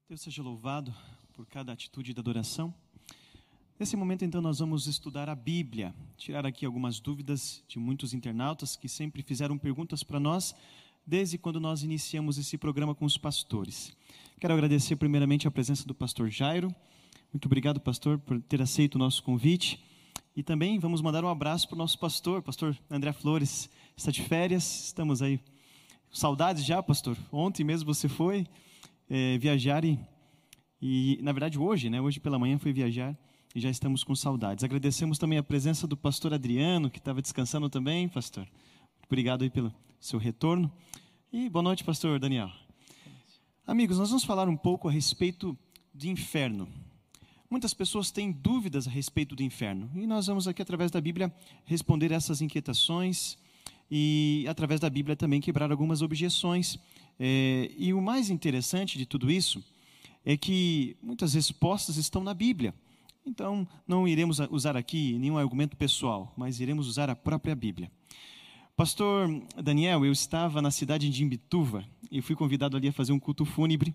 Deus seja louvado por cada atitude de adoração. Nesse momento, então, nós vamos estudar a Bíblia, tirar aqui algumas dúvidas de muitos internautas que sempre fizeram perguntas para nós, desde quando nós iniciamos esse programa com os pastores. Quero agradecer primeiramente a presença do pastor Jairo. Muito obrigado, pastor, por ter aceito o nosso convite. E também vamos mandar um abraço para o nosso pastor André Flores. Está de férias, estamos aí. Saudades já, pastor? Ontem mesmo você foi viajar e, na verdade, hoje pela manhã foi viajar e já estamos com saudades. Agradecemos também a presença do pastor Adriano, que estava descansando também, pastor. Obrigado aí pelo seu retorno. E boa noite, pastor Daniel. Amigos, nós vamos falar um pouco a respeito de inferno. Muitas pessoas têm dúvidas a respeito do inferno e nós vamos aqui, através da Bíblia, responder essas inquietações e, através da Bíblia, também quebrar algumas objeções. E o mais interessante de tudo isso é que muitas respostas estão na Bíblia. Então, não iremos usar aqui nenhum argumento pessoal, mas iremos usar a própria Bíblia. Pastor Daniel, eu estava na cidade de Imbituva e fui convidado ali a fazer um culto fúnebre.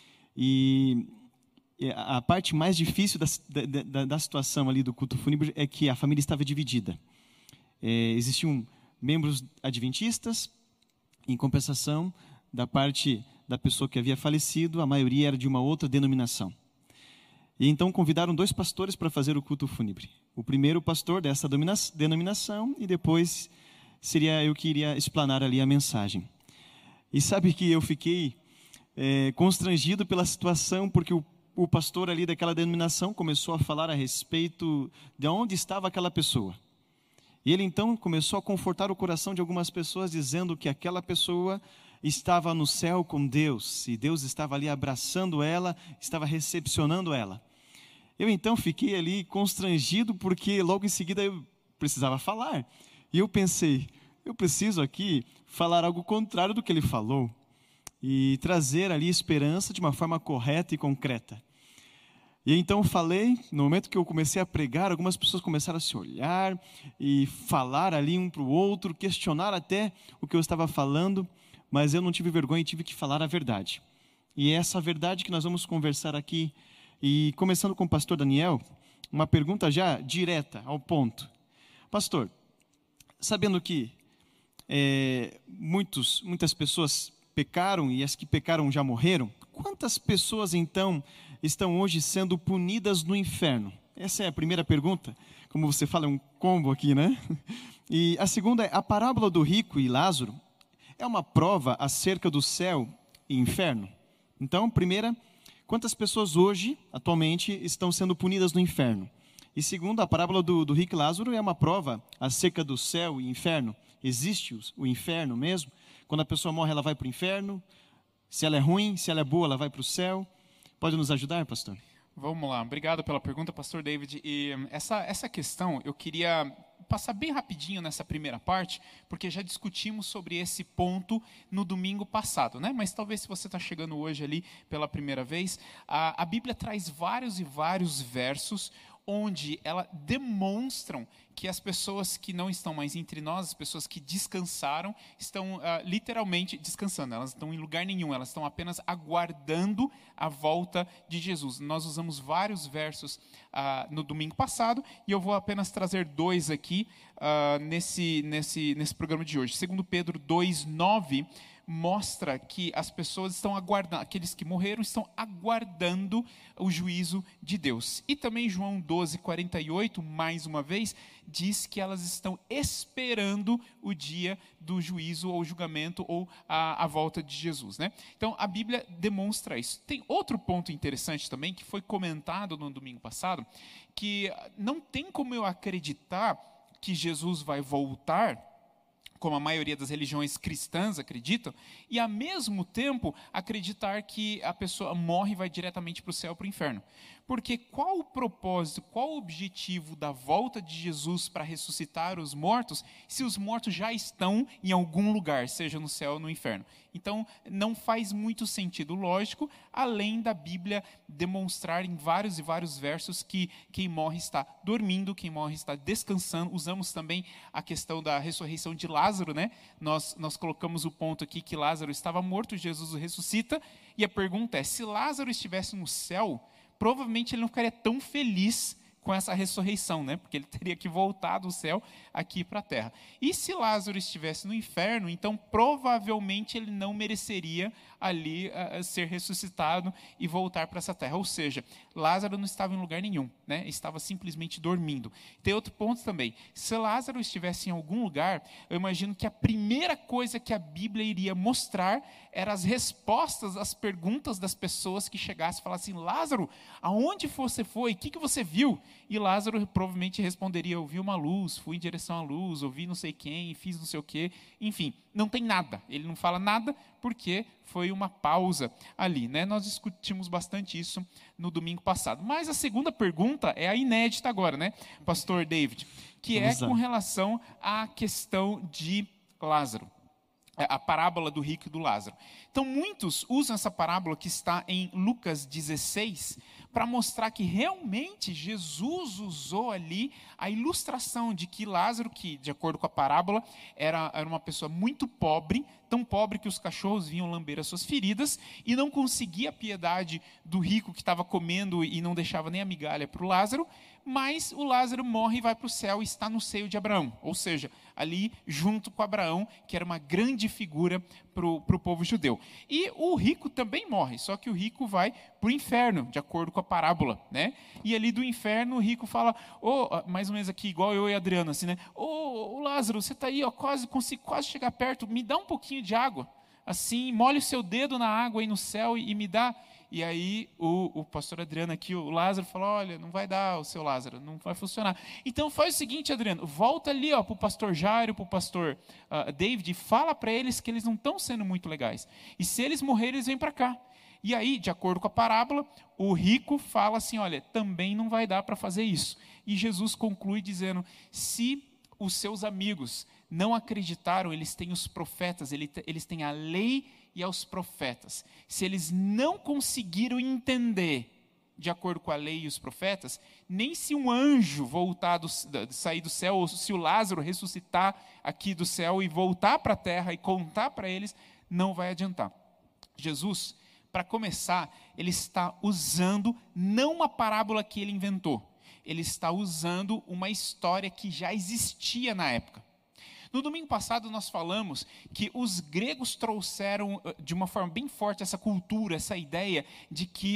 E a parte mais difícil da situação ali do culto fúnebre é que a família estava dividida. Existiam membros adventistas, em compensação, da parte da pessoa que havia falecido, a maioria era de uma outra denominação. E então convidaram 2 pastores para fazer o culto fúnebre. O primeiro pastor dessa denominação e depois seria eu que iria explanar ali a mensagem. E sabe que eu fiquei constrangido pela situação, porque o pastor ali daquela denominação começou a falar a respeito de onde estava aquela pessoa. E ele então começou a confortar o coração de algumas pessoas, dizendo que aquela pessoa estava no céu com Deus, e Deus estava ali abraçando ela, estava recepcionando ela. Eu então fiquei ali constrangido, porque logo em seguida eu precisava falar. E eu pensei, eu preciso aqui falar algo contrário do que ele falou, e trazer ali esperança de uma forma correta e concreta. E então falei, no momento que eu comecei a pregar, algumas pessoas começaram a se olhar e falar ali um para o outro, questionar até o que eu estava falando, mas eu não tive vergonha e tive que falar a verdade. E é essa verdade que nós vamos conversar aqui. E começando com o pastor Daniel, uma pergunta já direta, ao ponto. Pastor, sabendo que muitas pessoas pecaram e as que pecaram já morreram, quantas pessoas então estão hoje sendo punidas no inferno? Essa é a primeira pergunta. Como você fala, é um combo aqui, né? E a segunda é, a parábola do rico e Lázaro é uma prova acerca do céu e inferno? Então, primeira, quantas pessoas hoje, atualmente, estão sendo punidas no inferno? E segunda, a parábola do rico e Lázaro é uma prova acerca do céu e inferno? Existe o inferno mesmo? Quando a pessoa morre, ela vai para o inferno? Se ela é ruim, se ela é boa, ela vai para o céu? Pode nos ajudar, pastor? Vamos lá, obrigado pela pergunta, pastor David. E essa questão eu queria passar bem rapidinho nessa primeira parte, porque já discutimos sobre esse ponto no domingo passado, né? Mas talvez se você está chegando hoje ali pela primeira vez, a Bíblia traz vários e vários versos onde ela demonstram que as pessoas que não estão mais entre nós, as pessoas que descansaram, estão literalmente descansando. Elas não estão em lugar nenhum, elas estão apenas aguardando a volta de Jesus. Nós usamos vários versos no domingo passado, e eu vou apenas trazer 2 aqui nesse programa de hoje. Segundo Pedro 2:9, mostra que as pessoas estão aguardando, aqueles que morreram estão aguardando o juízo de Deus. E também João 12:48, mais uma vez, diz que elas estão esperando o dia do juízo ou julgamento ou a volta de Jesus, né? Então a Bíblia demonstra isso. Tem outro ponto interessante também que foi comentado no domingo passado, que não tem como eu acreditar que Jesus vai voltar, como a maioria das religiões cristãs acreditam, e ao mesmo tempo acreditar que a pessoa morre e vai diretamente para o céu ou para o inferno. Porque qual o propósito, qual o objetivo da volta de Jesus para ressuscitar os mortos, se os mortos já estão em algum lugar, seja no céu ou no inferno? Então, não faz muito sentido lógico, além da Bíblia demonstrar em vários e vários versos que quem morre está dormindo, quem morre está descansando. Usamos também a questão da ressurreição de Lázaro, né? Nós colocamos o ponto aqui que Lázaro estava morto, Jesus o ressuscita, E a pergunta é, se Lázaro estivesse no céu, provavelmente ele não ficaria tão feliz com essa ressurreição, né? Porque ele teria que voltar do céu aqui para a terra. E se Lázaro estivesse no inferno, então provavelmente ele não mereceria ali ser ressuscitado e voltar para essa terra. Ou seja, Lázaro não estava em lugar nenhum, né? Estava simplesmente dormindo. Tem outro ponto também. Se Lázaro estivesse em algum lugar, eu imagino que a primeira coisa que a Bíblia iria mostrar eram as respostas às perguntas das pessoas que chegassem e falassem, Lázaro, aonde você foi? O que você viu? E Lázaro provavelmente responderia, eu vi uma luz, fui em direção à luz, ouvi não sei quem, fiz não sei o quê. Enfim, não tem nada. Ele não fala nada porque foi uma pausa ali, né? Nós discutimos bastante isso no domingo passado. Mas a segunda pergunta é a inédita agora, né, Pastor David? Que é com relação à questão de Lázaro. A parábola do rico e do Lázaro. Então, muitos usam essa parábola que está em Lucas 16 para mostrar que realmente Jesus usou ali a ilustração de que Lázaro, que de acordo com a parábola, era uma pessoa muito pobre, tão pobre que os cachorros vinham lamber as suas feridas e não conseguia a piedade do rico que estava comendo e não deixava nem a migalha para o Lázaro, mas o Lázaro morre e vai para o céu e está no seio de Abraão, ou seja, ali junto com Abraão, que era uma grande figura para o povo judeu. E o rico também morre, só que o rico vai para o inferno, de acordo com a parábola, né? E ali do inferno o rico fala, mais ou menos aqui, igual eu e a Adriana, assim, né? Lázaro, você está aí, consigo quase chegar perto, me dá um pouquinho de água, assim, molhe o seu dedo na água aí no céu e me dá. E aí o pastor Adriano aqui, o Lázaro, falou, olha, não vai dar o seu Lázaro, não vai funcionar. Então faz o seguinte, Adriano, volta ali para o pastor Jairo, para o pastor David, e fala para eles que eles não estão sendo muito legais. E se eles morrerem, eles vêm para cá. E aí, de acordo com a parábola, o rico fala assim, olha, também não vai dar para fazer isso. E Jesus conclui dizendo, se os seus amigos não acreditaram, eles têm os profetas, eles têm a lei e aos profetas. Se eles não conseguiram entender, de acordo com a lei e os profetas, nem se um anjo sair do céu, ou se o Lázaro ressuscitar aqui do céu e voltar para a terra e contar para eles, não vai adiantar. Jesus, para começar, ele está usando não uma parábola que ele inventou, ele está usando uma história que já existia na época. No domingo passado nós falamos que os gregos trouxeram de uma forma bem forte essa cultura, essa ideia de que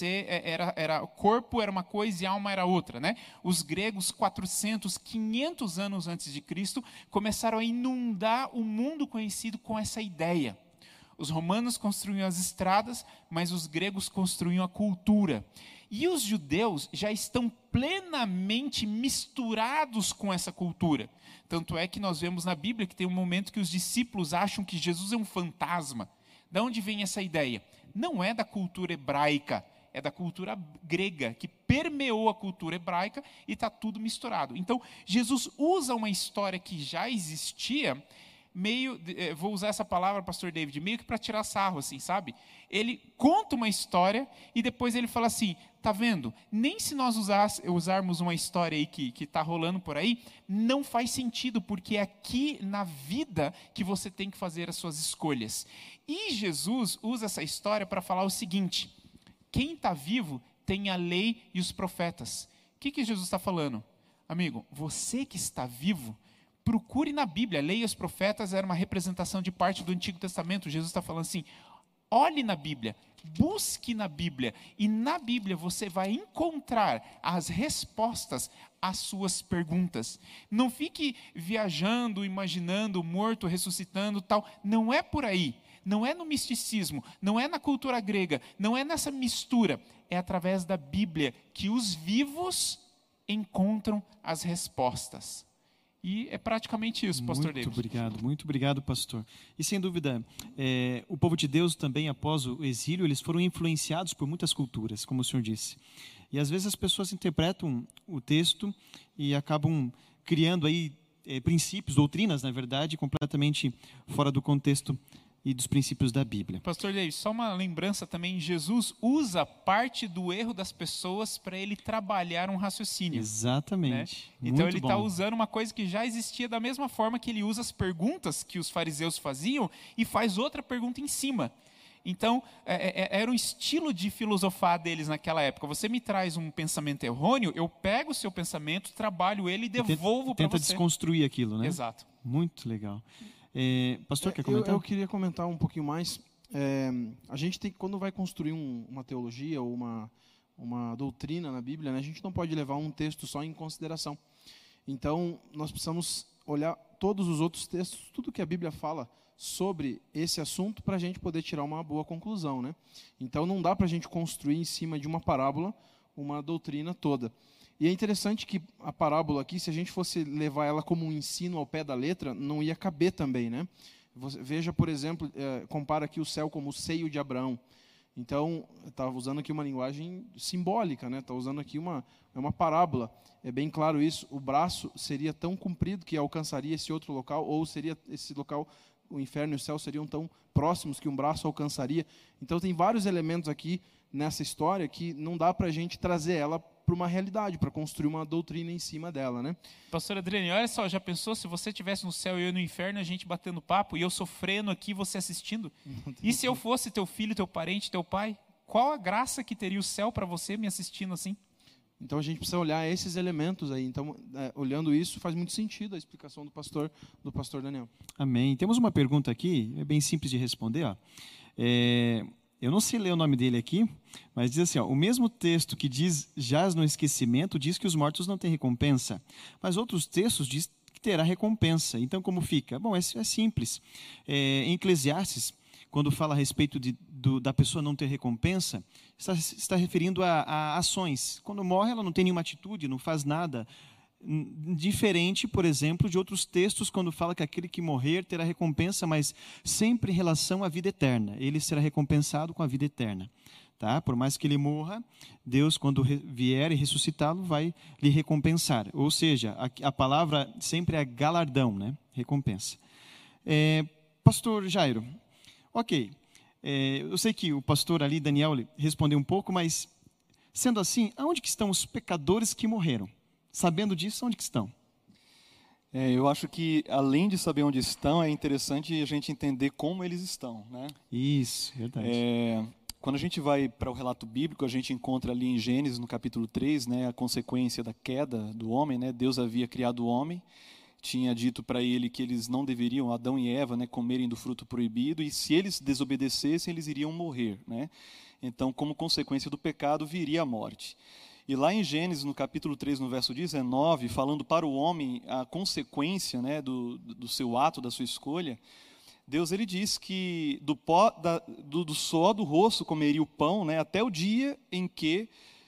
o corpo era uma coisa e a alma era outra, né? Os gregos 400, 500 anos antes de Cristo começaram a inundar o mundo conhecido com essa ideia. Os romanos construíam as estradas, mas os gregos construíam a cultura. E os judeus já estão plenamente misturados com essa cultura. Tanto é que nós vemos na Bíblia que tem um momento que os discípulos acham que Jesus é um fantasma. De onde vem essa ideia? Não é da cultura hebraica, é da cultura grega, que permeou a cultura hebraica e está tudo misturado. Então, Jesus usa uma história que já existia, vou usar essa palavra, pastor David, meio que para tirar sarro, assim, sabe? Ele conta uma história e depois ele fala assim, tá vendo? Nem se nós usarmos uma história aí que está rolando por aí, não faz sentido, porque é aqui na vida que você tem que fazer as suas escolhas. E Jesus usa essa história para falar o seguinte, quem está vivo tem a lei e os profetas. O que Jesus está falando? Amigo, você que está vivo, procure na Bíblia, a lei e os profetas era uma representação de parte do Antigo Testamento. Jesus está falando assim, olhe na Bíblia, busque na Bíblia, e na Bíblia você vai encontrar as respostas às suas perguntas. Não fique viajando, imaginando o morto ressuscitando, tal. Não é por aí, não é no misticismo, não é na cultura grega, não é nessa mistura. É através da Bíblia que os vivos encontram as respostas. E é praticamente isso, pastor David. Muito obrigado, pastor. E sem dúvida, o povo de Deus também, após o exílio, eles foram influenciados por muitas culturas, como o senhor disse. E às vezes as pessoas interpretam o texto e acabam criando aí princípios, doutrinas, na verdade, completamente fora do contexto e dos princípios da Bíblia. Pastor David, só uma lembrança também, Jesus usa parte do erro das pessoas para ele trabalhar um raciocínio. Exatamente. Né? Então ele está usando uma coisa que já existia da mesma forma que ele usa as perguntas que os fariseus faziam e faz outra pergunta em cima. Então, era um estilo de filosofar deles naquela época. Você me traz um pensamento errôneo, eu pego o seu pensamento, trabalho ele e devolvo para você. Tenta desconstruir aquilo, né? Exato. Muito legal. Pastor, quer comentar? Eu queria comentar um pouquinho mais. A gente tem, quando vai construir uma teologia ou uma doutrina na Bíblia, né, a gente não pode levar um texto só em consideração. Então, nós precisamos olhar todos os outros textos, tudo que a Bíblia fala sobre esse assunto para a gente poder tirar uma boa conclusão, né? Então não dá para a gente construir em cima de uma parábola uma doutrina toda. E é interessante que a parábola aqui, se a gente fosse levar ela como um ensino ao pé da letra, não ia caber também, né? Veja, por exemplo, compara aqui o céu como o seio de Abraão. Então, está usando aqui uma linguagem simbólica, né? Está usando aqui uma parábola. É bem claro isso. O braço seria tão comprido que alcançaria esse outro local, ou seria esse local, o inferno e o céu seriam tão próximos que um braço alcançaria. Então, tem vários elementos aqui nessa história que não dá para a gente trazer ela para uma realidade, para construir uma doutrina em cima dela, né? Pastor Adriane, olha só, já pensou se você estivesse no céu e eu no inferno, a gente batendo papo, e eu sofrendo aqui, você assistindo? E se eu fosse teu filho, teu parente, teu pai? Qual a graça que teria o céu para você me assistindo assim? Então a gente precisa olhar esses elementos aí. Então, olhando isso, faz muito sentido a explicação do pastor Daniel. Amém. Temos uma pergunta aqui, é bem simples de responder. Ó. Eu não sei ler o nome dele aqui, mas diz assim, ó, o mesmo texto que diz jaz no esquecimento diz que os mortos não têm recompensa, mas outros textos diz que terá recompensa. Então, como fica? Bom, é simples. Em Eclesiastes, quando fala a respeito da pessoa não ter recompensa, está referindo a ações. Quando morre, ela não tem nenhuma atitude, não faz nada. Diferente, por exemplo, de outros textos, quando fala que aquele que morrer terá recompensa, mas sempre em relação à vida eterna. Ele será recompensado com a vida eterna. Tá? Por mais que ele morra, Deus, quando vier e ressuscitá-lo, vai lhe recompensar. Ou seja, a palavra sempre é galardão, né? Recompensa. Pastor Jairo, ok, eu sei que o pastor ali, Daniel, respondeu um pouco, mas, sendo assim, aonde que estão os pecadores que morreram? Sabendo disso, onde que estão? Eu acho que, além de saber onde estão, é interessante a gente entender como eles estão, né? Isso, verdade. Quando a gente vai para o relato bíblico, a gente encontra ali em Gênesis, no capítulo 3, né, a consequência da queda do homem, né? Deus havia criado o homem, tinha dito para ele que eles não deveriam, Adão e Eva, né, comerem do fruto proibido, e se eles desobedecessem, eles iriam morrer, né? Então, como consequência do pecado, viria a morte. E lá em Gênesis, no capítulo 3, no verso 19, falando para o homem a consequência, né, do seu ato, da sua escolha, Deus ele diz que do suor do rosto comeria o pão, né, até o dia em que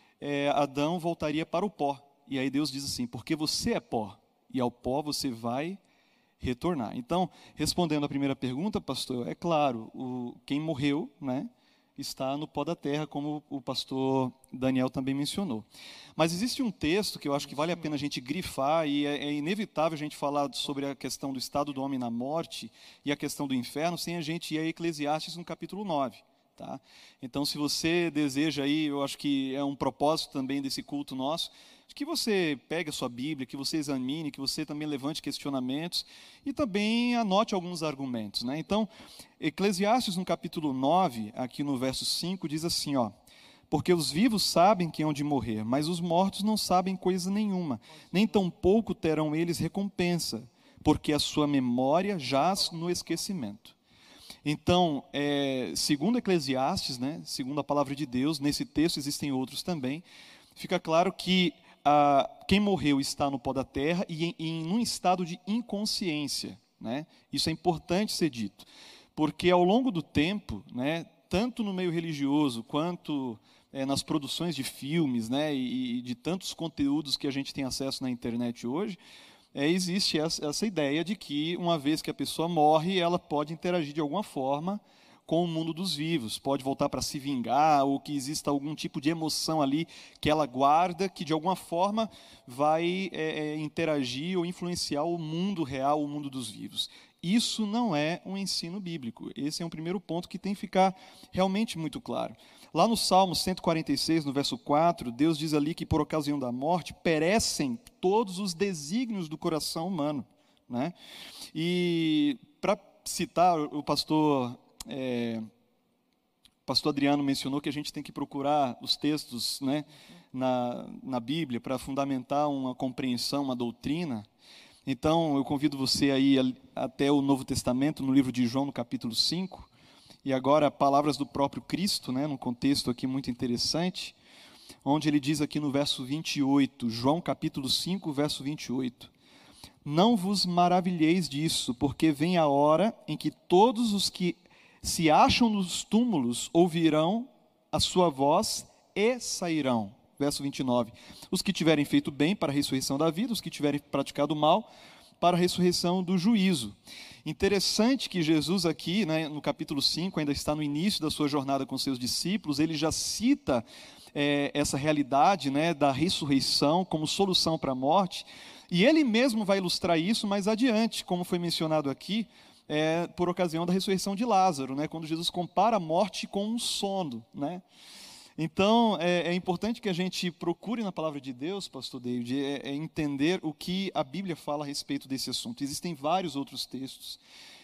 Adão voltaria para o pó. E aí Deus diz assim, porque você é pó, e ao pó você vai retornar. Então, respondendo à primeira pergunta, pastor, é claro, quem morreu, né, está no pó da terra, como o pastor Daniel também mencionou. Mas existe um texto que eu acho que vale a pena a gente grifar, e é inevitável a gente falar sobre a questão do estado do homem na morte e a questão do inferno, sem a gente ir a Eclesiastes no capítulo 9. Tá? Então, se você deseja aí, eu acho que é um propósito também desse culto nosso, que você pegue a sua Bíblia, que você examine, que você também levante questionamentos e também anote alguns argumentos, né? Então, Eclesiastes, no capítulo 9, aqui no verso 5, diz assim, ó, porque os vivos sabem que hão de morrer, mas os mortos não sabem coisa nenhuma, nem tampouco terão eles recompensa, porque a sua memória jaz no esquecimento. Então, segundo Eclesiastes, né, segundo a palavra de Deus, nesse texto existem outros também, fica claro que quem morreu está no pó da terra e em um estado de inconsciência, né? Isso é importante ser dito, porque ao longo do tempo, né, tanto no meio religioso quanto nas produções de filmes, né, e de tantos conteúdos que a gente tem acesso na internet hoje, existe essa ideia de que uma vez que a pessoa morre, ela pode interagir de alguma forma com o mundo dos vivos, pode voltar para se vingar, ou que exista algum tipo de emoção ali que ela guarda, que de alguma forma vai interagir ou influenciar o mundo real, o mundo dos vivos. Isso não é um ensino bíblico. Esse é um primeiro ponto que tem que ficar realmente muito claro. Lá no Salmo 146, no verso 4, Deus diz ali que por ocasião da morte perecem todos os desígnios do coração humano, né? E para citar o pastor pastor Adriano mencionou que a gente tem que procurar os textos, né, na Bíblia para fundamentar uma compreensão, uma doutrina. Então, eu convido você a ir até o Novo Testamento, no livro de João, no capítulo 5, e agora palavras do próprio Cristo, né, num contexto aqui muito interessante, onde ele diz aqui no verso 28, João capítulo 5, verso 28, não vos maravilheis disso, porque vem a hora em que todos os que se acham nos túmulos ouvirão a sua voz e sairão. Verso 29, os que tiverem feito bem para a ressurreição da vida, os que tiverem praticado mal para a ressurreição do juízo. Interessante que Jesus aqui, né, no capítulo 5, ainda está no início da sua jornada com seus discípulos, ele já cita essa realidade, né, da ressurreição como solução para a morte, e ele mesmo vai ilustrar isso mais adiante, como foi mencionado aqui, por ocasião da ressurreição de Lázaro, né, quando Jesus compara a morte com um sono, né? Então, é importante que a gente procure na palavra de Deus, pastor David, entender o que a Bíblia fala a respeito desse assunto. Existem vários outros textos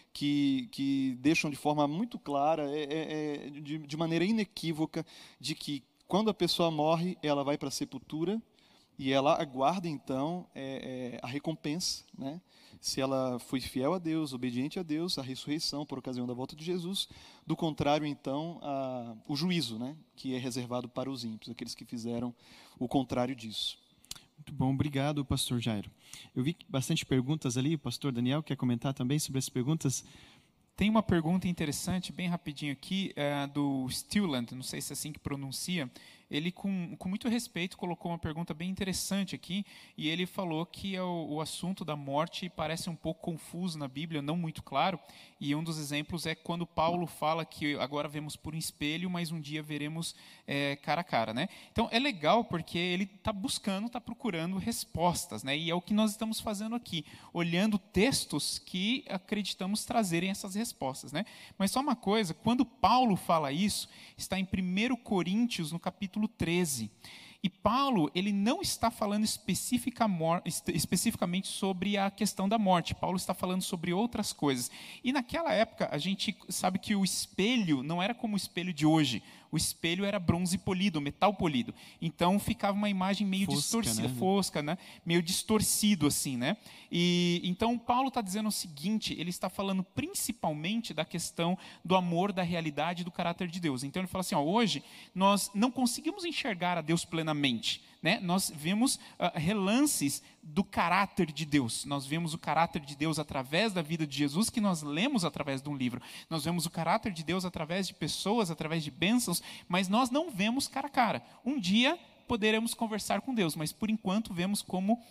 que deixam de forma muito clara, de maneira inequívoca, de que quando a pessoa morre, ela vai para a sepultura e ela aguarda, então, a recompensa, né? Se ela foi fiel a Deus, obediente a Deus, a ressurreição por ocasião da volta de Jesus. Do contrário, então, o juízo, né, que é reservado para os ímpios, aqueles que fizeram o contrário disso. Muito bom, obrigado, pastor Jairo. Eu vi bastante perguntas ali, o pastor Daniel quer comentar também sobre as perguntas? Tem uma pergunta interessante, bem rapidinho aqui, do Stilland, não sei se é assim que pronuncia. Ele, com muito respeito, colocou uma pergunta bem interessante aqui, e ele falou que o assunto da morte parece um pouco confuso na Bíblia, não muito claro, e um dos exemplos é quando Paulo fala que agora vemos por um espelho, mas um dia veremos cara a cara, né? Então, é legal porque ele está buscando, está procurando respostas, né? E é o que nós estamos fazendo aqui, olhando textos que acreditamos trazerem essas respostas, né? Mas só uma coisa, quando Paulo fala isso, está em 1 Coríntios, no capítulo 13. E Paulo, ele não está falando especificamente sobre a questão da morte. Paulo está falando sobre outras coisas. E naquela época, a gente sabe que o espelho não era como o espelho de hoje. O espelho era bronze polido, metal polido. Então, ficava uma imagem meio distorcida, fosca, né? Meio distorcido, assim, né? E então, Paulo está dizendo o seguinte, ele está falando principalmente da questão do amor, da realidade e do caráter de Deus. Então, ele fala assim, hoje, nós não conseguimos enxergar a Deus plenamente, né? Nós vemos relances do caráter de Deus. Nós vemos o caráter de Deus através da vida de Jesus, que nós lemos através de um livro. Nós vemos o caráter de Deus através de pessoas, através de bênçãos, mas nós não vemos cara a cara. Um dia poderemos conversar com Deus, mas por enquanto vemos como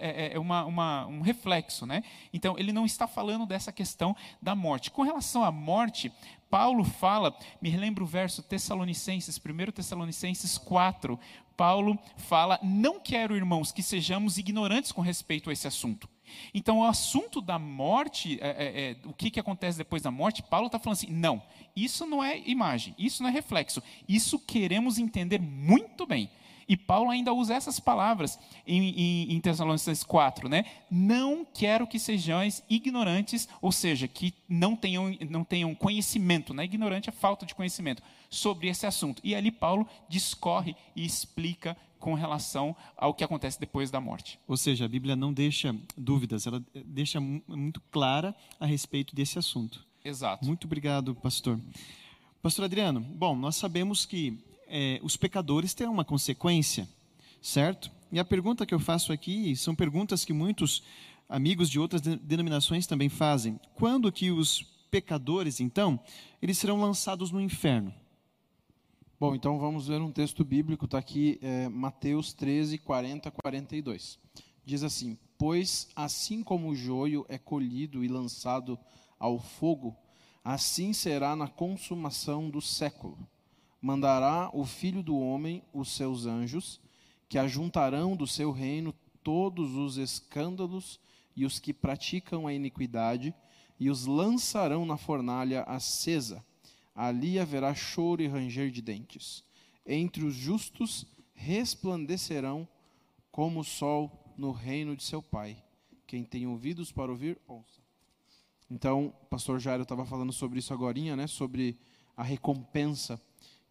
um reflexo, né? Então, ele não está falando dessa questão da morte. Com relação à morte, Paulo fala, me lembra o verso Tessalonicenses, 1 Tessalonicenses 4, Paulo fala, não quero, irmãos, que sejamos ignorantes com respeito a esse assunto. Então, o assunto da morte, o que acontece depois da morte, Paulo está falando assim, não, isso não é imagem, isso não é reflexo, isso queremos entender muito bem. E Paulo ainda usa essas palavras em Tessalonicenses 4, né? Não quero que sejais ignorantes, ou seja, que não tenham conhecimento, né? Ignorante é falta de conhecimento sobre esse assunto. E ali Paulo discorre e explica com relação ao que acontece depois da morte. Ou seja, a Bíblia não deixa dúvidas, ela deixa muito clara a respeito desse assunto. Exato. Muito obrigado, pastor. Pastor Adriano, bom, nós sabemos que os pecadores terão uma consequência, certo? E a pergunta que eu faço aqui são perguntas que muitos amigos de outras denominações também fazem. Quando que os pecadores, então, eles serão lançados no inferno? Bom, então vamos ver um texto bíblico, está aqui, Mateus 13, 40 a 42. Diz assim, pois assim como o joio é colhido e lançado ao fogo, assim será na consumação do século. Mandará o Filho do Homem os seus anjos, que ajuntarão do seu reino todos os escândalos e os que praticam a iniquidade, e os lançarão na fornalha acesa. Ali haverá choro e ranger de dentes. Entre os justos resplandecerão como o sol no reino de seu Pai. Quem tem ouvidos para ouvir, ouça. Então, o pastor Jairo estava falando sobre isso agorinha, né? Sobre a recompensa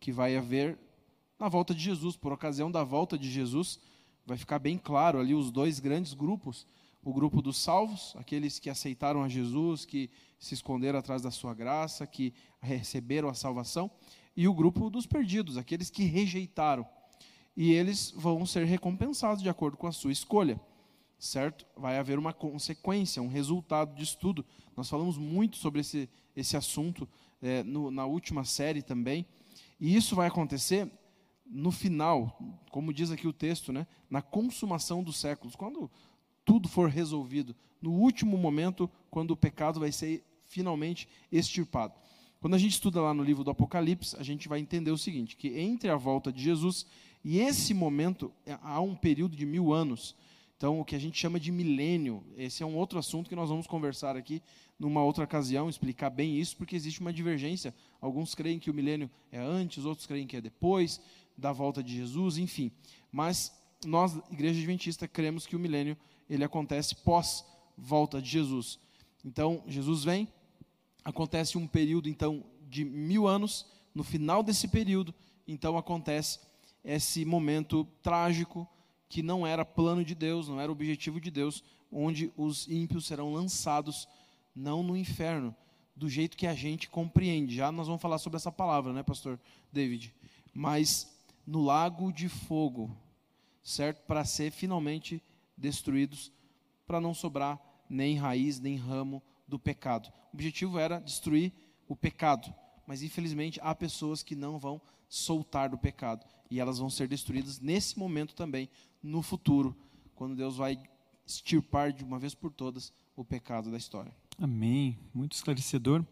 que vai haver na volta de Jesus. Por ocasião da volta de Jesus, vai ficar bem claro ali os dois grandes grupos. O grupo dos salvos, aqueles que aceitaram a Jesus, que se esconderam atrás da sua graça, que receberam a salvação, e o grupo dos perdidos, aqueles que rejeitaram. E eles vão ser recompensados de acordo com a sua escolha, certo? Vai haver uma consequência, um resultado disso tudo. Nós falamos muito sobre esse assunto na última série também. E isso vai acontecer no final, como diz aqui o texto, né? Na consumação dos séculos, quando tudo for resolvido, no último momento, quando o pecado vai ser finalmente extirpado. Quando a gente estuda lá no livro do Apocalipse, a gente vai entender o seguinte, que entre a volta de Jesus e esse momento, há um período de 1000 anos. Então, o que a gente chama de milênio, esse é um outro assunto que nós vamos conversar aqui numa outra ocasião, explicar bem isso, porque existe uma divergência. Alguns creem que o milênio é antes, outros creem que é depois da volta de Jesus, enfim. Mas nós, Igreja Adventista, cremos que o milênio ele acontece pós volta de Jesus. Então, Jesus vem, acontece um período então de 1000 anos. No final desse período, então acontece esse momento trágico que não era plano de Deus, não era objetivo de Deus, onde os ímpios serão lançados não no inferno, do jeito que a gente compreende. Já nós vamos falar sobre essa palavra, né, pastor David? Mas no lago de fogo, certo? Para ser finalmente destruídos, para não sobrar nem raiz, nem ramo do pecado. O objetivo era destruir o pecado, mas infelizmente há pessoas que não vão soltar do pecado, e elas vão ser destruídas nesse momento também, no futuro, quando Deus vai extirpar de uma vez por todas o pecado da história. Amém, muito esclarecedor.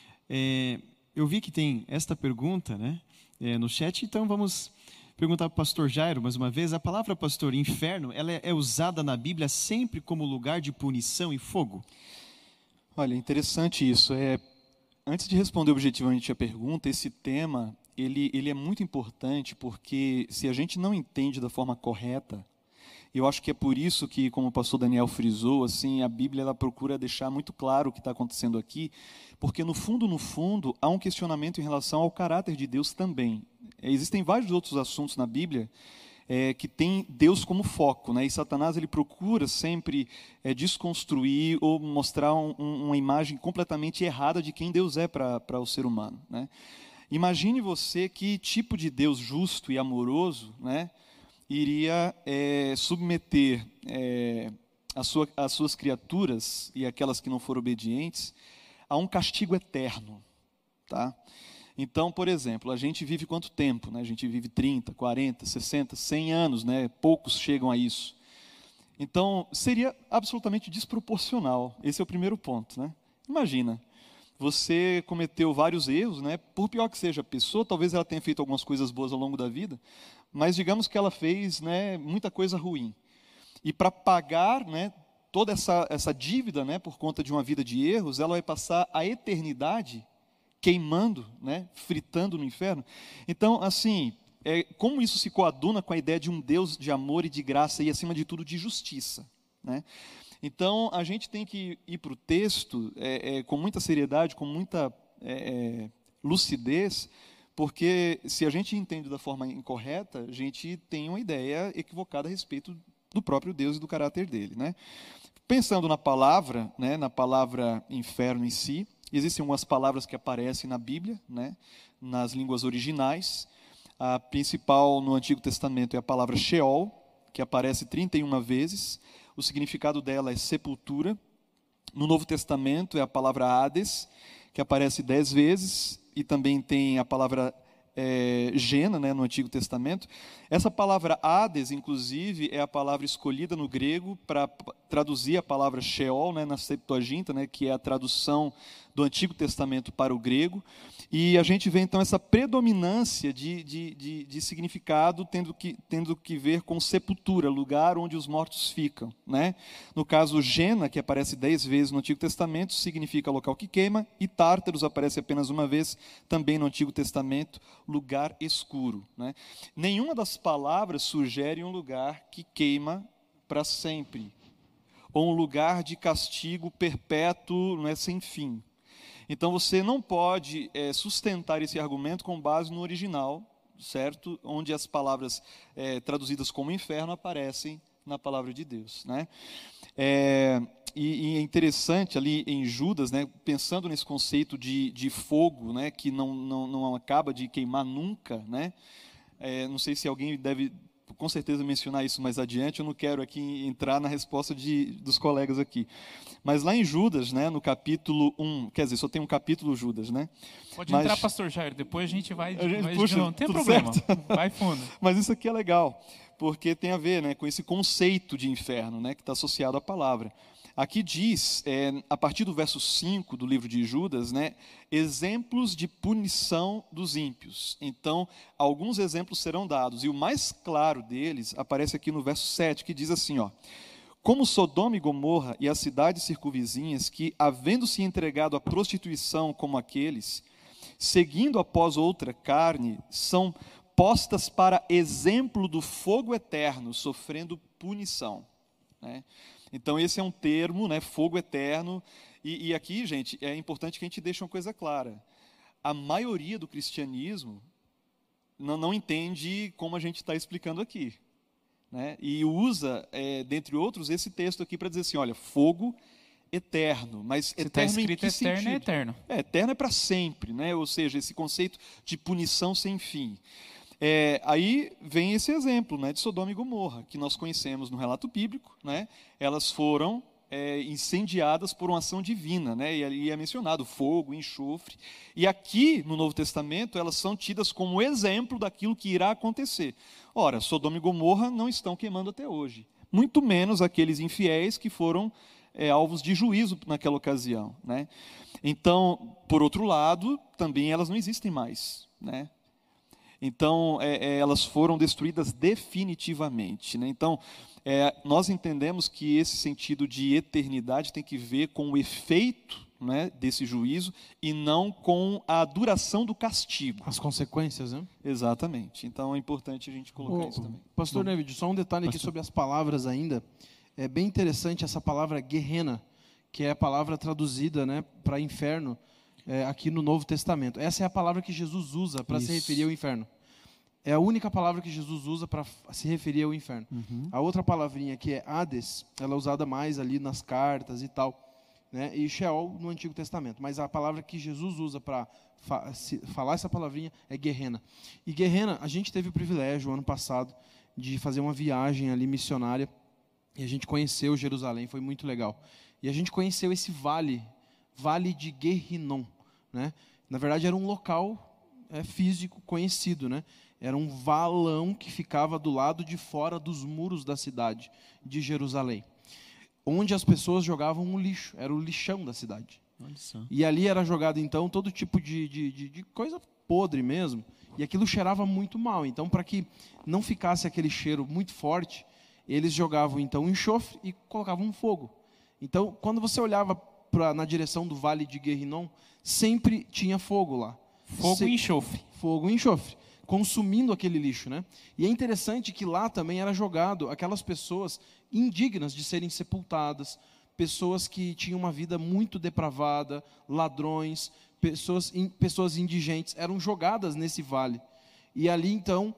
Eu vi que tem esta pergunta, né, no chat, então vamos perguntar para o pastor Jairo mais uma vez. A palavra, pastor, inferno, ela é usada na Bíblia sempre como lugar de punição e fogo? Olha, interessante isso. Antes de responder objetivamente a pergunta, esse tema ele é muito importante, porque se a gente não entende da forma correta, eu acho que é por isso que, como o pastor Daniel frisou, assim, a Bíblia ela procura deixar muito claro o que está acontecendo aqui, porque no fundo, há um questionamento em relação ao caráter de Deus também. Existem vários outros assuntos na Bíblia que tem Deus como foco, né? E Satanás ele procura sempre desconstruir ou mostrar uma imagem completamente errada de quem Deus é para o ser humano, né? Imagine você que tipo de Deus justo e amoroso, né, iria submeter as suas criaturas e aquelas que não foram obedientes a um castigo eterno, tá? Então, por exemplo, a gente vive quanto tempo, né? A gente vive 30, 40, 60, 100 anos, né? Poucos chegam a isso. Então, seria absolutamente desproporcional. Esse é o primeiro ponto, né? Imagina, você cometeu vários erros, né? Por pior que seja a pessoa, talvez ela tenha feito algumas coisas boas ao longo da vida, mas digamos que ela fez, né, muita coisa ruim. E para pagar, né, toda essa dívida, né, por conta de uma vida de erros, ela vai passar a eternidade queimando, né, fritando no inferno. Então, assim, como isso se coaduna com a ideia de um Deus de amor e de graça e, acima de tudo, de justiça, né? Então, a gente tem que ir para o texto com muita seriedade, com muita lucidez, porque se a gente entende da forma incorreta, a gente tem uma ideia equivocada a respeito do próprio Deus e do caráter dele, né? Pensando na palavra, né, na palavra inferno em si, existem algumas palavras que aparecem na Bíblia, né, nas línguas originais. A principal no Antigo Testamento é a palavra Sheol, que aparece 31 vezes. O significado dela é sepultura. No Novo Testamento é a palavra Hades, que aparece 10 vezes. E também tem a palavra Gena, né, no Antigo Testamento. Essa palavra Hades, inclusive, é a palavra escolhida no grego para traduzir a palavra Sheol, né, na Septuaginta, né, que é a tradução do Antigo Testamento para o grego. E a gente vê, então, essa predominância de significado tendo que ver com sepultura, lugar onde os mortos ficam, né? No caso, Gena, que aparece 10 vezes no Antigo Testamento, significa local que queima, e Tártaros aparece apenas uma vez, também no Antigo Testamento, lugar escuro, né? Nenhuma das palavras sugere um lugar que queima para sempre, ou um lugar de castigo perpétuo, não é, sem fim. Então você não pode sustentar esse argumento com base no original, certo? Onde as palavras traduzidas como inferno aparecem na palavra de Deus, né? E é interessante ali em Judas, né, pensando nesse conceito de fogo, né, que não acaba de queimar nunca, né? Não sei se alguém deve com certeza mencionar isso mais adiante, eu não quero aqui entrar na resposta dos colegas aqui. Mas lá em Judas, né, no capítulo 1, quer dizer, só tem um capítulo Judas, né? Pode entrar, pastor Jair, depois a gente vai puxa, não tem tudo problema, certo? vai fundo. Mas isso aqui é legal, porque tem a ver, né, com esse conceito de inferno, né, que está associado à palavra. Aqui diz, a partir do verso 5 do livro de Judas, né, exemplos de punição dos ímpios. Então, alguns exemplos serão dados, e o mais claro deles aparece aqui no verso 7, que diz assim, ó: como Sodoma e Gomorra e as cidades circunvizinhas, que, havendo-se entregado à prostituição como aqueles, seguindo após outra carne, são postas para exemplo do fogo eterno, sofrendo punição, né? Então, esse é um termo, né, fogo eterno. E aqui, gente, é importante que a gente deixe uma coisa clara. A maioria do cristianismo não entende como a gente está explicando aqui, né? E usa, dentre outros, esse texto aqui para dizer assim, olha, fogo eterno. Mas Se está eterno em escrito que eterno, sentido? é eterno. Eterno é para sempre, né? Ou seja, esse conceito de punição sem fim. Aí vem esse exemplo, né, de Sodoma e Gomorra, que nós conhecemos no relato bíblico, né? Elas foram incendiadas por uma ação divina, né? E ali é mencionado fogo, enxofre. E aqui no Novo Testamento elas são tidas como exemplo daquilo que irá acontecer. Ora, Sodoma e Gomorra não estão queimando até hoje, muito menos aqueles infiéis que foram alvos de juízo naquela ocasião, né? Então, por outro lado, também elas não existem mais, né? Então, elas foram destruídas definitivamente, né? Então, nós entendemos que esse sentido de eternidade tem que ver com o efeito, né, desse juízo e não com a duração do castigo. As consequências, né? Exatamente. Então, é importante a gente colocar isso também. Pastor Nevid, só um detalhe aqui sobre as palavras ainda. É bem interessante essa palavra Gehenna, que é a palavra traduzida, né, para inferno, aqui no Novo Testamento. Essa é a palavra que Jesus usa para se referir ao inferno. É a única palavra que Jesus usa para se referir ao inferno. A outra palavrinha, que é Hades, ela é usada mais ali nas cartas e tal, né? E Sheol no Antigo Testamento. Mas a palavra que Jesus usa para falar essa palavrinha é Gehenna. E Gehenna, a gente teve o privilégio, ano passado, de fazer uma viagem ali missionária, e a gente conheceu Jerusalém, foi muito legal. E a gente conheceu esse vale de Gehinnom, né? Na verdade, era um local físico conhecido, né? Era um valão que ficava do lado de fora dos muros da cidade de Jerusalém, onde as pessoas jogavam o lixo, era o lixão da cidade. E ali era jogado, então, todo tipo de coisa podre mesmo, e aquilo cheirava muito mal. Então, para que não ficasse aquele cheiro muito forte, eles jogavam, então, enxofre e colocavam fogo. Então, quando você olhava na direção do vale de Gehinnom, sempre tinha fogo lá. Fogo e enxofre. Fogo e enxofre, consumindo aquele lixo, né? E é interessante que lá também era jogado aquelas pessoas indignas de serem sepultadas, pessoas que tinham uma vida muito depravada, ladrões, pessoas indigentes, eram jogadas nesse vale. E ali, então,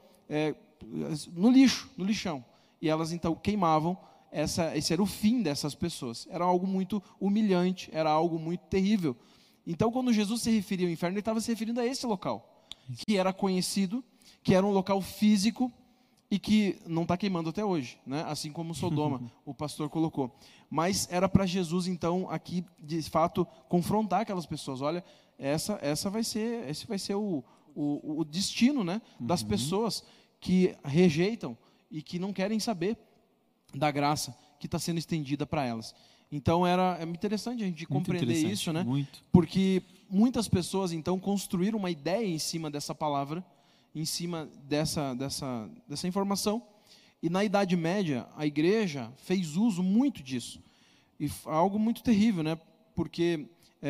no lixão. E elas, então, queimavam. Esse era o fim dessas pessoas. Era algo muito humilhante, era algo muito terrível. Então, quando Jesus se referia ao inferno, ele estava se referindo a esse local, que era conhecido, que era um local físico e que não está queimando até hoje, né? Assim como Sodoma, o pastor colocou. Mas era para Jesus, então, aqui, de fato, confrontar aquelas pessoas. Olha, esse vai ser o destino, né, das pessoas que rejeitam e que não querem saber da graça que está sendo estendida para elas. Então, é interessante a gente compreender isso, né? Muito. Porque muitas pessoas, então, construíram uma ideia em cima dessa palavra, em cima dessa informação. E na Idade Média, a igreja fez uso muito disso. E algo muito terrível, né? Porque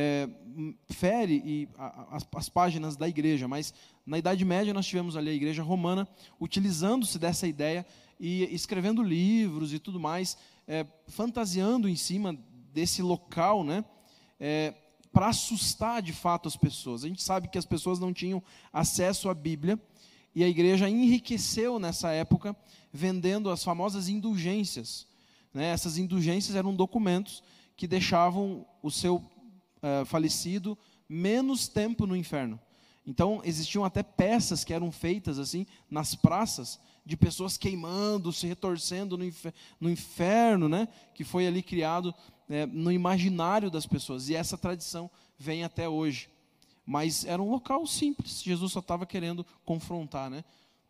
fere as páginas da igreja. Mas na Idade Média nós tivemos ali a igreja romana utilizando-se dessa ideia e escrevendo livros e tudo mais, fantasiando em cima desse local, né? para assustar de fato as pessoas. A gente sabe que as pessoas não tinham acesso à Bíblia, e a igreja enriqueceu nessa época vendendo as famosas indulgências, né? Essas indulgências eram documentos que deixavam o seu falecido menos tempo no inferno. Então existiam até peças que eram feitas assim nas praças, de pessoas queimando, se retorcendo no inferno, né? Que foi ali criado no imaginário das pessoas, e essa tradição vem até hoje. Mas era um local simples, Jesus só estava querendo confrontar, né?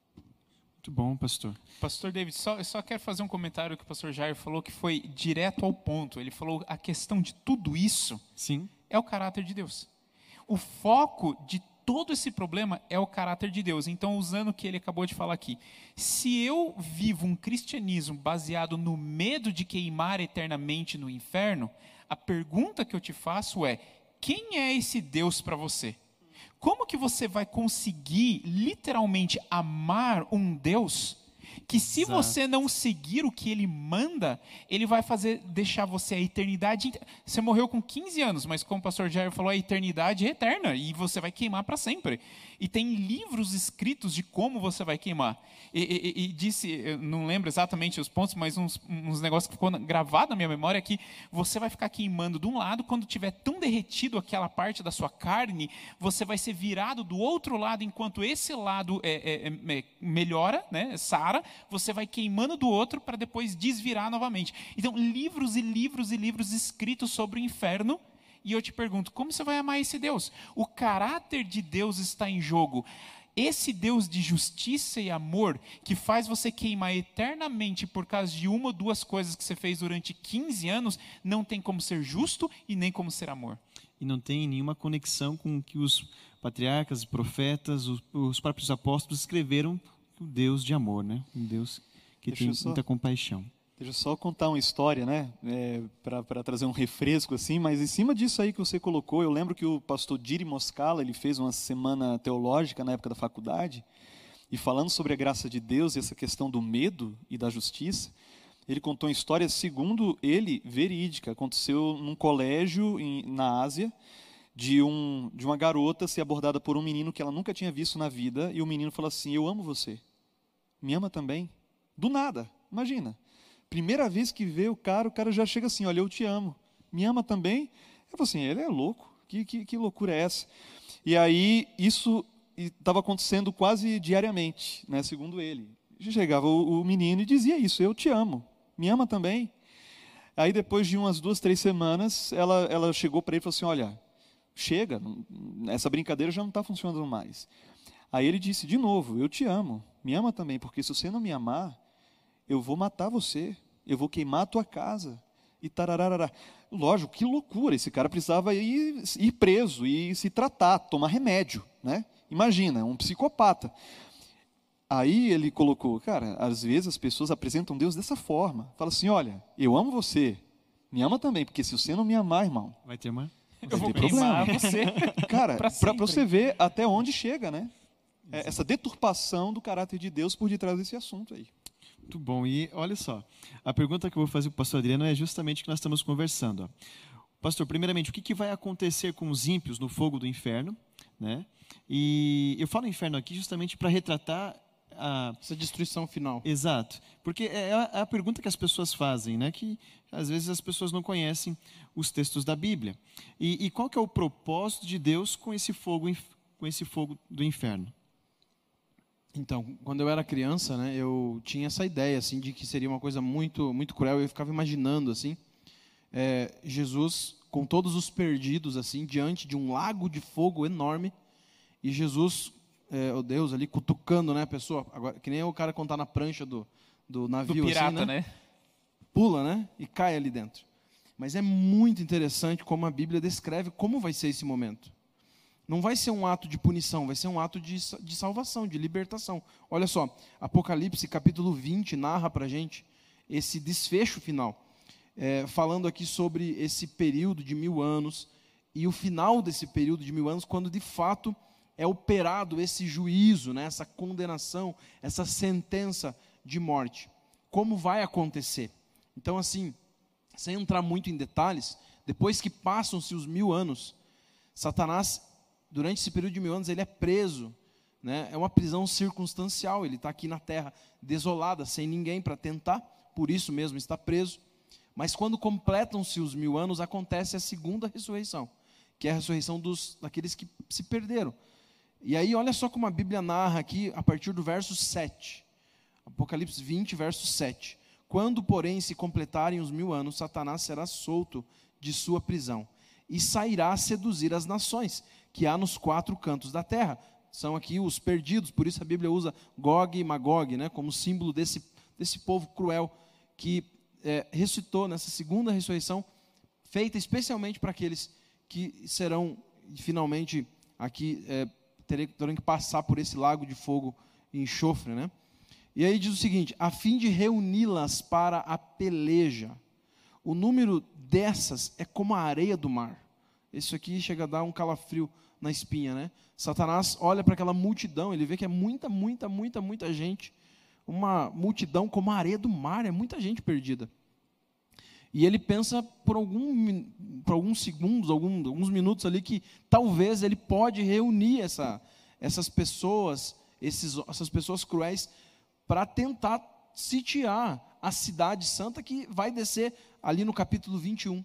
Muito bom, pastor. Pastor David, eu só quero fazer um comentário que o pastor Jair falou, que foi direto ao ponto. Ele falou a questão de tudo isso Sim. é o caráter de Deus. O foco de todo esse problema é o caráter de Deus. Então, usando o que ele acabou de falar aqui, se eu vivo um cristianismo baseado no medo de queimar eternamente no inferno, a pergunta que eu te faço é: quem é esse Deus para você? Como que você vai conseguir literalmente amar um Deus que, se Exato. você não seguir o que ele manda, ele vai deixar você a eternidade inteira. Você morreu com 15 anos, mas como o pastor Jair falou, a eternidade é eterna e você vai queimar para sempre. E tem livros escritos de como você vai queimar. E disse, eu não lembro exatamente os pontos, mas uns negócios que ficou gravado na minha memória é que você vai ficar queimando de um lado, quando tiver tão derretido aquela parte da sua carne, você vai ser virado do outro lado, enquanto esse lado melhora, né, sara, você vai queimando do outro para depois desvirar novamente. Então, livros e livros e livros escritos sobre o inferno. E eu te pergunto, como você vai amar esse Deus? O caráter de Deus está em jogo. Esse Deus de justiça e amor, que faz você queimar eternamente por causa de uma ou duas coisas que você fez durante 15 anos, não tem como ser justo e nem como ser amor. E não tem nenhuma conexão com o que os patriarcas, profetas, os próprios apóstolos escreveram, o Deus de amor, né? Um Deus que tem muita compaixão. Deixa eu só contar uma história, né, para trazer um refresco assim, mas em cima disso aí que você colocou, eu lembro que o pastor Diri Moscala, ele fez uma semana teológica na época da faculdade, e falando sobre a graça de Deus e essa questão do medo e da justiça, ele contou uma história, segundo ele, verídica. Aconteceu num colégio na Ásia, de uma garota ser abordada por um menino que ela nunca tinha visto na vida, e o menino falou assim: eu amo você, me ama também? Do nada, imagina. Primeira vez que vê o cara já chega assim: olha, eu te amo, me ama também? Eu falei assim: ele é louco, que loucura é essa? E aí isso estava acontecendo quase diariamente, né, segundo ele. Chegava o menino e dizia isso: eu te amo, me ama também? Aí depois de umas 2, 3 semanas, ela chegou para ele e falou assim: olha, chega, essa brincadeira já não está funcionando mais. Aí ele disse de novo: eu te amo, me ama também, porque se você não me amar, eu vou matar você, eu vou queimar a tua casa, e tarararará. Lógico, que loucura, esse cara precisava ir preso, e se tratar, tomar remédio, né? Imagina, um psicopata. Aí ele colocou: cara, às vezes as pessoas apresentam Deus dessa forma, fala assim: olha, eu amo você, me ama também, porque se você não me amar, irmão, vai ter mais? Eu vou queimar você. Cara, para sempre. você ver até onde chega, né? Essa deturpação do caráter de Deus por detrás desse assunto aí. Muito bom. E olha só, a pergunta que eu vou fazer para o pastor Adriano é justamente o que nós estamos conversando. Pastor, primeiramente, o que vai acontecer com os ímpios no fogo do inferno, né? E eu falo inferno aqui justamente para retratar essa destruição final. Exato, porque é a pergunta que as pessoas fazem, né? Que às vezes as pessoas não conhecem os textos da Bíblia. E qual que é o propósito de Deus com esse fogo do inferno? Então, quando eu era criança, né, eu tinha essa ideia assim de que seria uma coisa muito, muito cruel. Eu ficava imaginando assim, Jesus com todos os perdidos assim diante de um lago de fogo enorme, e Jesus, o Deus ali cutucando, né, a pessoa, agora, que nem o cara contar na prancha do navio, Do pirata, assim, né? Pula, né, e cai ali dentro. Mas é muito interessante como a Bíblia descreve como vai ser esse momento. Não vai ser um ato de punição, vai ser um ato de salvação, de libertação. Olha só, Apocalipse capítulo 20 narra para a gente esse desfecho final, falando aqui sobre esse período de 1000 anos, e o final desse período de 1000 anos, quando de fato é operado esse juízo, né, essa condenação, essa sentença de morte. Como vai acontecer? Então, assim, sem entrar muito em detalhes, depois que passam-se os 1000 anos, Satanás, durante esse período de 1000 anos, ele é preso, né? É uma prisão circunstancial, ele está aqui na terra desolada, sem ninguém para tentar, por isso mesmo está preso. Mas quando completam-se os 1000 anos, acontece a segunda ressurreição, que é a ressurreição daqueles que se perderam. E aí, olha só como a Bíblia narra aqui, a partir do verso 7. Apocalipse 20, verso 7. Quando, porém, se completarem os 1000 anos, Satanás será solto de sua prisão e sairá a seduzir as nações que há nos 4 cantos da terra. São aqui os perdidos, por isso a Bíblia usa Gog e Magog, né, como símbolo desse povo cruel que ressuscitou nessa segunda ressurreição, feita especialmente para aqueles que serão finalmente aqui, terão que passar por esse lago de fogo e enxofre, né? E aí diz o seguinte: a fim de reuni-las para a peleja. O número dessas é como a areia do mar. Isso aqui chega a dar um calafrio na espinha, né? Satanás olha para aquela multidão, ele vê que é muita gente, uma multidão como a areia do mar, é muita gente perdida. E ele pensa por alguns segundos, alguns minutos ali, que talvez ele pode reunir essas pessoas cruéis para tentar sitiar a cidade santa que vai descer ali no capítulo 21.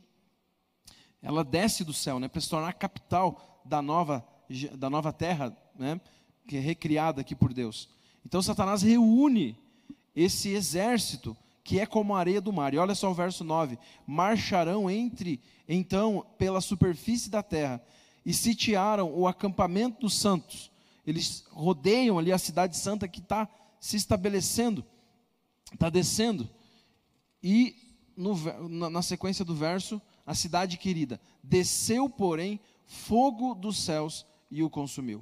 Ela desce do céu, né, para se tornar a capital da nova terra, né, que é recriada aqui por Deus. Então Satanás reúne esse exército que é como a areia do mar. E olha só o verso 9: marcharão então pela superfície da terra e sitiaram o acampamento dos santos. Eles rodeiam ali a cidade santa que está se estabelecendo, está descendo. E na sequência do verso, a cidade querida: desceu, porém, fogo dos céus e o consumiu.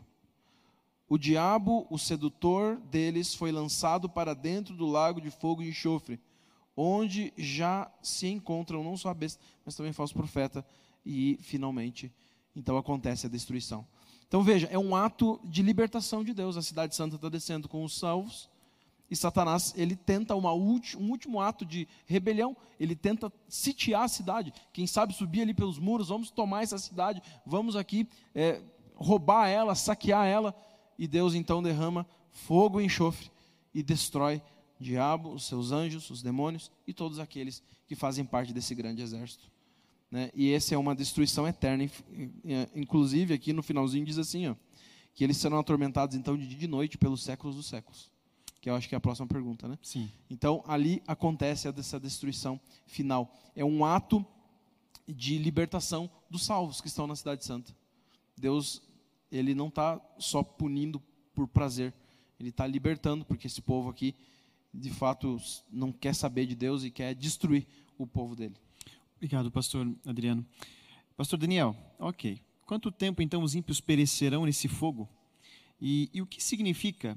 O diabo, o sedutor deles, foi lançado para dentro do lago de fogo e enxofre, onde já se encontram não só a besta, mas também falso profeta, e finalmente, então acontece a destruição. Então veja, é um ato de libertação de Deus. A cidade santa está descendo com os salvos, e Satanás, ele tenta um último ato de rebelião, ele tenta sitiar a cidade, quem sabe subir ali pelos muros, vamos tomar essa cidade, vamos aqui roubar ela, saquear ela, e Deus então derrama fogo e enxofre, e destrói o diabo, os seus anjos, os demônios, e todos aqueles que fazem parte desse grande exército, né? E essa é uma destruição eterna, inclusive aqui no finalzinho diz assim, ó, que eles serão atormentados então de dia e de noite pelos séculos dos séculos. Que eu acho que é a próxima pergunta, né? Sim. Então, ali acontece essa destruição final. É um ato de libertação dos salvos que estão na cidade santa. Deus, ele não está só punindo por prazer, ele está libertando, porque esse povo aqui, de fato, não quer saber de Deus e quer destruir o povo dele. Obrigado, pastor Adriano. Pastor Daniel, ok. Quanto tempo, então, os ímpios perecerão nesse fogo? E o que significa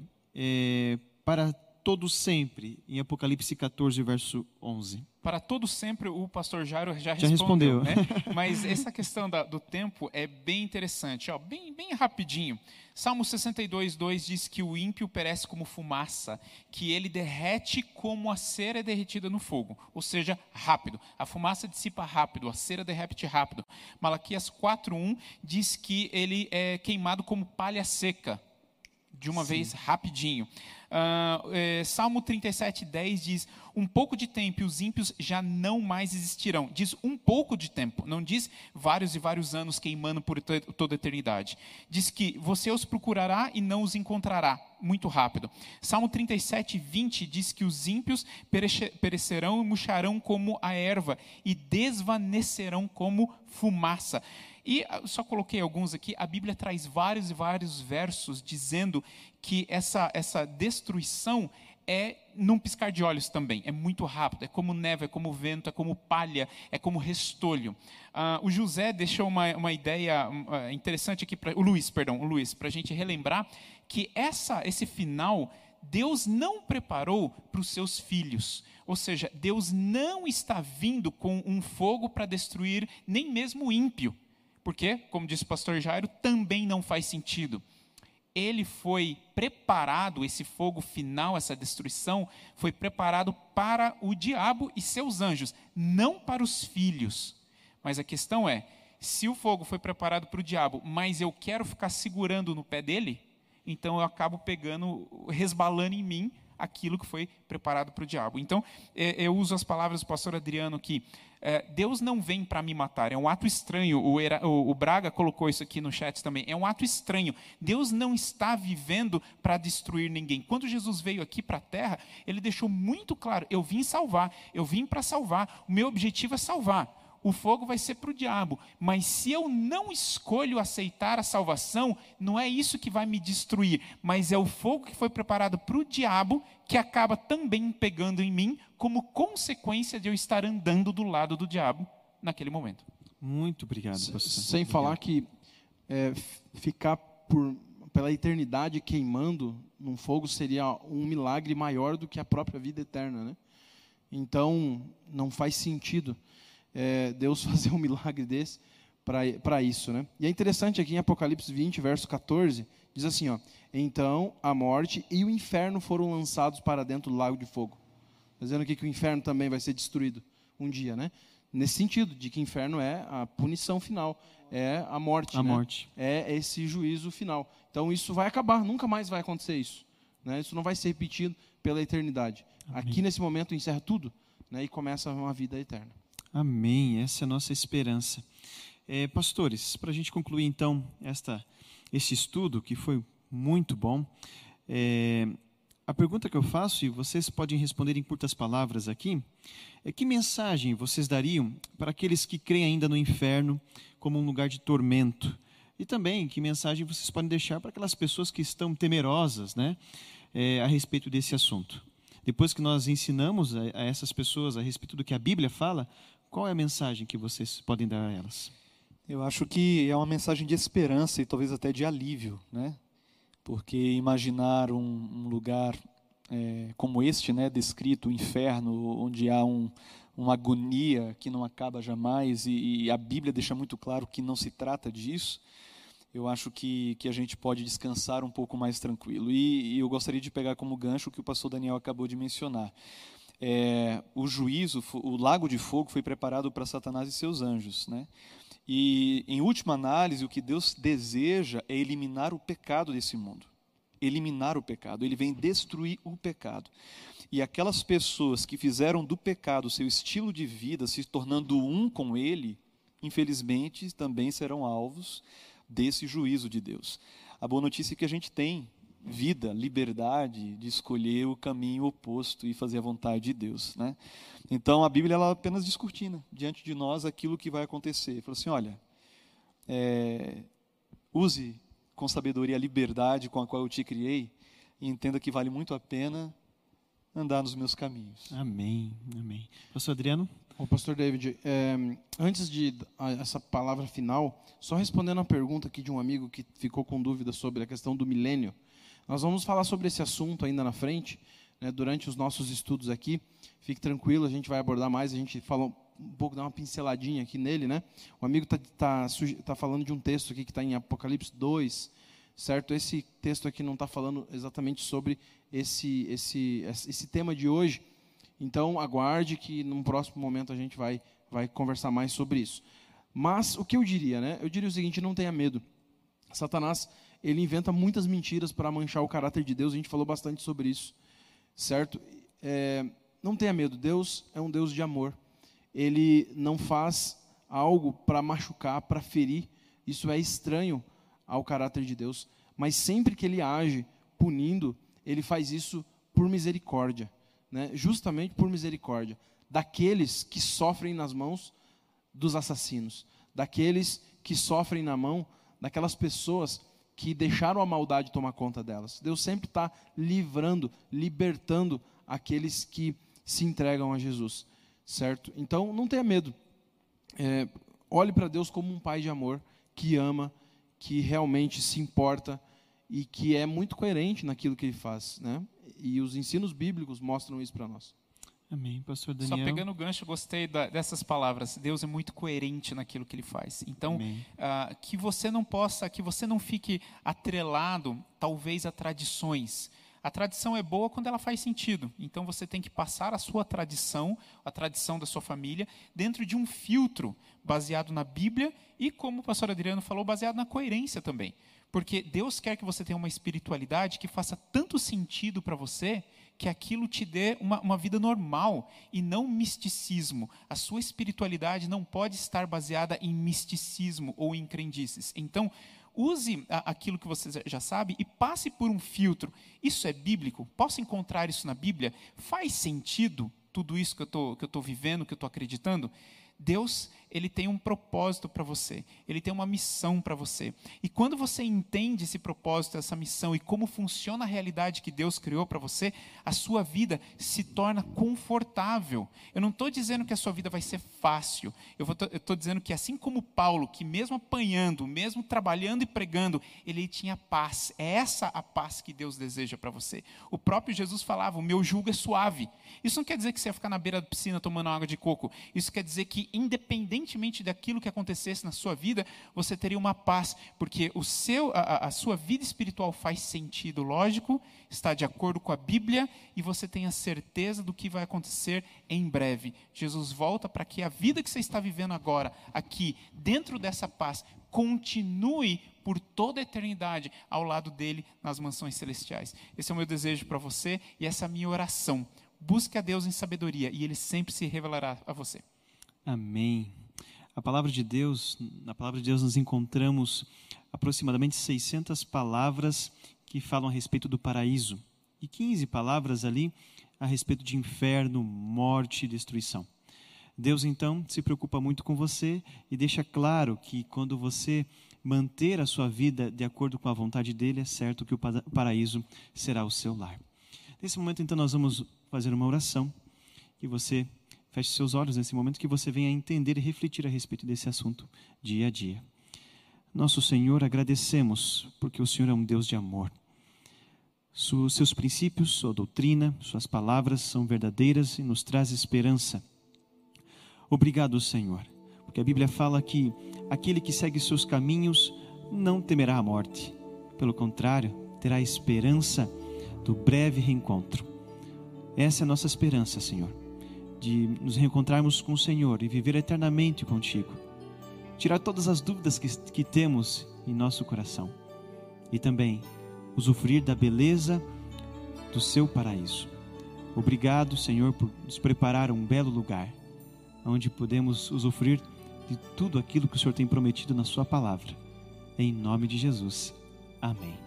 para todo sempre, em Apocalipse 14, verso 11. Para todo sempre, o pastor Jairo já respondeu. Né? Mas essa questão do tempo é bem interessante, ó, bem rapidinho. Salmo 62, 2 diz que o ímpio perece como fumaça, que ele derrete como a cera é derretida no fogo, ou seja, rápido. A fumaça dissipa rápido, a cera derrete rápido. Malaquias 4:1 diz que ele é queimado como palha seca, de uma vez, rapidinho. Salmo 37:10 diz: um pouco de tempo e os ímpios já não mais existirão. Diz um pouco de tempo, não diz vários e vários anos queimando por toda a eternidade. Diz que você os procurará e não os encontrará, muito rápido. Salmo 37:20 diz que os ímpios perecerão e murcharão como a erva e desvanecerão como fumaça. E só coloquei alguns aqui, a Bíblia traz vários e vários versos dizendo que essa destruição é num piscar de olhos também, é muito rápido, é como neve, é como vento, é como palha, é como restolho. O José deixou uma ideia interessante aqui, o Luiz, para a gente relembrar que esse final, Deus não preparou para os seus filhos. Ou seja, Deus não está vindo com um fogo para destruir nem mesmo o ímpio. Porque, como disse o pastor Jairo, também não faz sentido. Ele foi preparado, esse fogo final, essa destruição, foi preparado para o diabo e seus anjos, não para os filhos. Mas a questão é se o fogo foi preparado para o diabo, mas eu quero ficar segurando no pé dele, então eu acabo resbalando em mim aquilo que foi preparado para o diabo. Então, eu uso as palavras do pastor Adriano que Deus não vem para me matar, é um ato estranho. O Braga colocou isso aqui no chat também, é um ato estranho. Deus não está vivendo para destruir ninguém. Quando Jesus veio aqui para a terra, ele deixou muito claro, eu vim salvar, eu vim para salvar, o meu objetivo é salvar. O fogo vai ser para o diabo, mas se eu não escolho aceitar a salvação, não é isso que vai me destruir, mas é o fogo que foi preparado para o diabo, que acaba também pegando em mim, como consequência de eu estar andando do lado do diabo naquele momento. Muito obrigado, pastor. Sem falar que ficar pela eternidade queimando num fogo seria um milagre maior do que a própria vida eterna, né? Então, não faz sentido Deus fazer um milagre desse para isso, né? E é interessante aqui em Apocalipse 20, verso 14, diz assim, ó: então a morte e o inferno foram lançados para dentro do lago de fogo. Dizendo aqui que o inferno também vai ser destruído um dia, né? Nesse sentido, de que o inferno é a punição final, é a morte. A né? morte. É esse juízo final. Então isso vai acabar, nunca mais vai acontecer isso, né? Isso não vai ser repetido pela eternidade. Amém. Aqui nesse momento encerra tudo, né? E começa uma vida eterna. Amém, essa é a nossa esperança. Pastores, para a gente concluir então esse estudo, que foi muito bom, a pergunta que eu faço, e vocês podem responder em curtas palavras aqui, é: que mensagem vocês dariam para aqueles que creem ainda no inferno como um lugar de tormento? E também, que mensagem vocês podem deixar para aquelas pessoas que estão temerosas, né, a respeito desse assunto? Depois que nós ensinamos a essas pessoas a respeito do que a Bíblia fala, qual é a mensagem que vocês podem dar a elas? Eu acho que é uma mensagem de esperança e talvez até de alívio, né? Porque imaginar um lugar como este, né, descrito, o inferno, onde há uma agonia que não acaba jamais, e a Bíblia deixa muito claro que não se trata disso, eu acho que a gente pode descansar um pouco mais tranquilo. E eu gostaria de pegar como gancho o que o pastor Daniel acabou de mencionar. O juízo, o lago de fogo foi preparado para Satanás e seus anjos, né? E, em última análise, o que Deus deseja é eliminar o pecado desse mundo. Eliminar o pecado. Ele vem destruir o pecado. E aquelas pessoas que fizeram do pecado seu estilo de vida, se tornando um com ele, infelizmente, também serão alvos desse juízo de Deus. A boa notícia é que a gente tem vida, liberdade de escolher o caminho oposto e fazer a vontade de Deus, né? Então a Bíblia ela apenas descortina diante de nós aquilo que vai acontecer. Fala assim: olha, use com sabedoria a liberdade com a qual eu te criei e entenda que vale muito a pena andar nos meus caminhos. Amém, amém. Pastor Adriano? Ô, pastor David, antes de essa palavra final, só respondendo a pergunta aqui de um amigo que ficou com dúvida sobre a questão do milênio. Nós vamos falar sobre esse assunto ainda na frente, né, durante os nossos estudos aqui. Fique tranquilo, a gente vai abordar mais. A gente falou um pouco, dá uma pinceladinha aqui nele, né? O amigo tá falando de um texto aqui que está em Apocalipse 2, certo? Esse texto aqui não está falando exatamente sobre esse tema de hoje. Então, aguarde que num próximo momento a gente vai conversar mais sobre isso. Mas o que eu diria, né? Eu diria o seguinte: não tenha medo. Satanás, ele inventa muitas mentiras para manchar o caráter de Deus. A gente falou bastante sobre isso, certo? Não tenha medo. Deus é um Deus de amor. Ele não faz algo para machucar, para ferir. Isso é estranho ao caráter de Deus. Mas sempre que ele age punindo, ele faz isso por misericórdia, né? Justamente por misericórdia daqueles que sofrem nas mãos dos assassinos, daqueles que sofrem na mão daquelas pessoas que deixaram a maldade tomar conta delas. Deus sempre está livrando, libertando aqueles que se entregam a Jesus, certo? Então, não tenha medo. Olhe para Deus como um pai de amor, que ama, que realmente se importa e que é muito coerente naquilo que ele faz, né? E os ensinos bíblicos mostram isso para nós. Amém. Pastor Daniel? Só pegando o gancho, eu gostei dessas palavras. Deus é muito coerente naquilo que ele faz. Então, que você não fique atrelado, talvez, a tradições. A tradição é boa quando ela faz sentido. Então você tem que passar a sua tradição, a tradição da sua família, dentro de um filtro baseado na Bíblia e, como o pastor Adriano falou, baseado na coerência também. Porque Deus quer que você tenha uma espiritualidade que faça tanto sentido para você que aquilo te dê uma vida normal e não misticismo. A sua espiritualidade não pode estar baseada em misticismo ou em crendices. Então, use aquilo que você já sabe e passe por um filtro. Isso é bíblico? Posso encontrar isso na Bíblia? Faz sentido tudo isso que eu estou vivendo, que eu estou acreditando? Deus, Ele tem um propósito para você. Ele tem uma missão para você. E quando você entende esse propósito, essa missão e como funciona a realidade que Deus criou para você, a sua vida se torna confortável. Eu não estou dizendo que a sua vida vai ser fácil. Eu estou dizendo que assim como Paulo, que mesmo apanhando, mesmo trabalhando e pregando, ele tinha paz. É essa a paz que Deus deseja para você. O próprio Jesus falava, o meu jugo é suave. Isso não quer dizer que você vai ficar na beira da piscina tomando água de coco. Isso quer dizer que independentemente daquilo que acontecesse na sua vida, você teria uma paz, porque a sua vida espiritual faz sentido lógico, está de acordo com a Bíblia, e você tem a certeza do que vai acontecer em breve. Jesus volta para que a vida que você está vivendo agora, aqui, dentro dessa paz, continue por toda a eternidade ao lado dele nas mansões celestiais. Esse é o meu desejo para você e essa é a minha oração. Busque a Deus em sabedoria e Ele sempre se revelará a você. Amém. Na palavra de Deus nós encontramos aproximadamente 600 palavras que falam a respeito do paraíso e 15 palavras ali a respeito de inferno, morte e destruição. Deus, então, se preocupa muito com você e deixa claro que quando você manter a sua vida de acordo com a vontade dele, é certo que o paraíso será o seu lar. Nesse momento, então, nós vamos fazer uma oração que você feche seus olhos nesse momento, que você venha entender e refletir a respeito desse assunto dia a dia. Nosso Senhor, agradecemos porque o Senhor é um Deus de amor. Seus princípios, sua doutrina, suas palavras são verdadeiras e nos traz esperança. Obrigado, Senhor, porque a Bíblia fala que aquele que segue seus caminhos não temerá a morte. Pelo contrário, terá esperança do breve reencontro. Essa é a nossa esperança, Senhor, de nos reencontrarmos com o Senhor e viver eternamente contigo. Tirar todas as dúvidas que temos em nosso coração. E também usufruir da beleza do seu paraíso. Obrigado, Senhor, por nos preparar um belo lugar, onde podemos usufruir de tudo aquilo que o Senhor tem prometido na sua palavra. Em nome de Jesus. Amém.